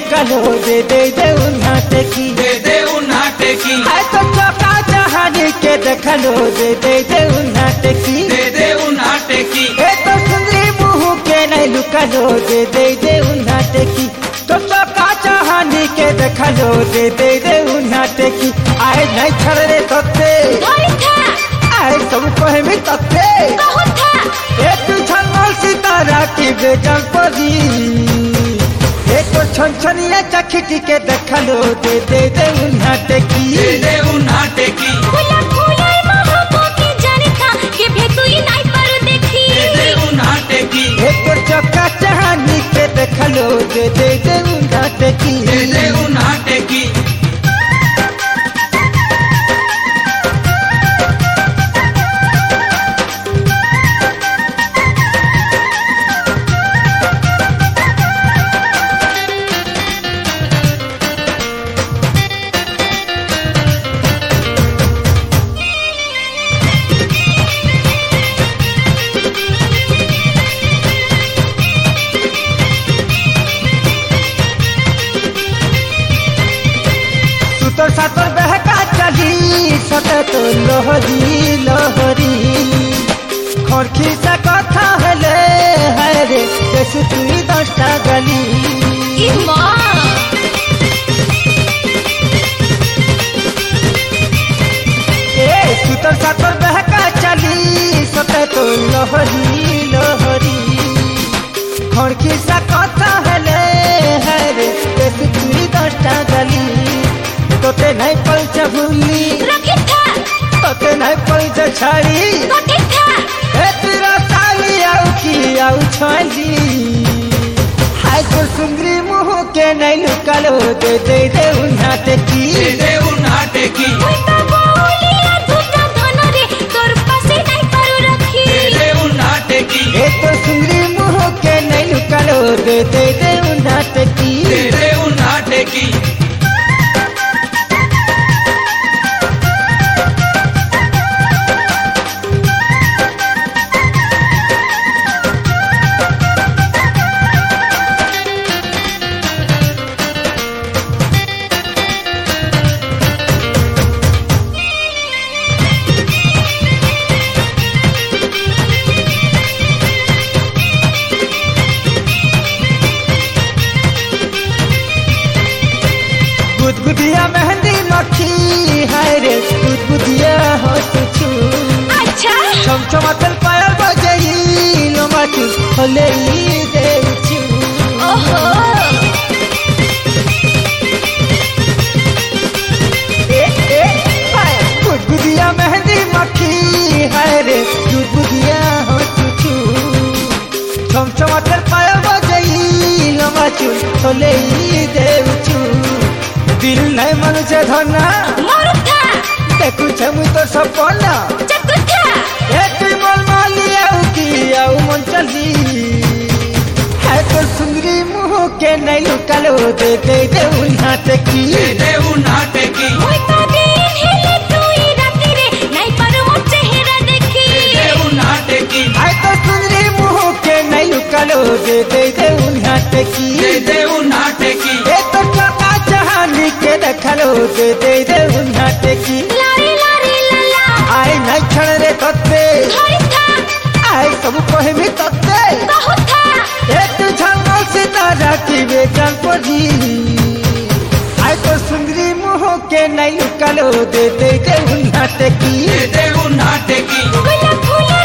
लुकालो दे उन्हाटे की दे उन्हाटे की है तो चौका जहानी के देखलो दे उन्हाटे की दे उन्हाटे की है तो सुंदरी मुँह के नहीं लुकालो दे उन्हाटे की तो चौका जहानी के देखलो दे उन्हाटे की आए नहीं छड़े तत्ते आए सब कहे में तत्ते एक झलमल सितारा की बेजान परी एक छनछनिया चखटी के देखलो दे उन्हाटे की दे उन्हाटे की दे उन्हाटे की एक चौका चहानी के देखलो दे उन्हाटे की दे उन्हाटे की तो सातर बहका चली सते तो लहरी लहरी खरखी से कथा हेले है रे जैसे तुई 10टा गली ए सुतर सातर बहका चली सते तो लहरी लहरी खरखी से कथा हेले है रे जैसे तुई 10टा गली तोते नहीं पलच भूली तोते नहीं पलच छाड़ी ए तेरा ताली आउ की आउ छाली हाय तो सुंदरी मुँह के नहीं लुकालो दे उन्हाटे की दे उन्हाटे की दे उन्हाटे की ए तो सुंदरी मुँह के नहीं लुकालो दे उन्हाटे की दे उन्हाटे की गुदगुदिया मेहंदी मक्खी है रे गुदगुदिया हो तुझू चमचमातल पायल बजई लो माटू होले दे उचू गुदगुदिया मेहंदी मक्खी है रे गुदगुदिया हो तुझू चमचमातल पायल बजई लो माटू होले दे उचू दिल नहीं मन से धना देखू छे मुई तो सपना ए तू मोल माली आउ की आउ मन चली है तो सुंदरी मुँह के नहीं लुकालो दे उन्हाटे की दे उन्हाटे की दे उन्हाटे की है तो सुंदरी मुँह के नहीं लुकालो दे उन्हाटे की दे उन्हाटे की ए तो चौका जहानी के देखलो दे उन्हाटे की आए नहीं छड़ रे तत्ते आए सब कहे में तत्ते एक झलमल सितारा की बेजान परी आए तो सुंदरी मुँह के नहीं लुकालो दे उन्हाटे की दे उन्हाटे की फूला